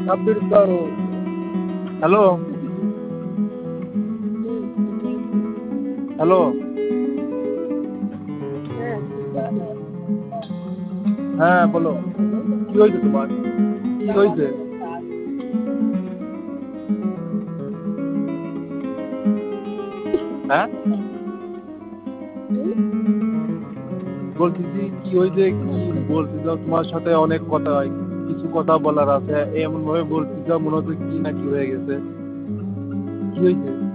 hello hello হ্যাঁ বলো কি হয়েছে তোমার কি হয়েছে হ্যাঁ বলতেছি কি হয়েছে কি বলতেছ তোমার সাথে অনেক কথা কিছু কথা বলার আছে এমন ভাবে বলতেছ মনে হচ্ছে কি না কি হয়ে গেছে কি হয়েছে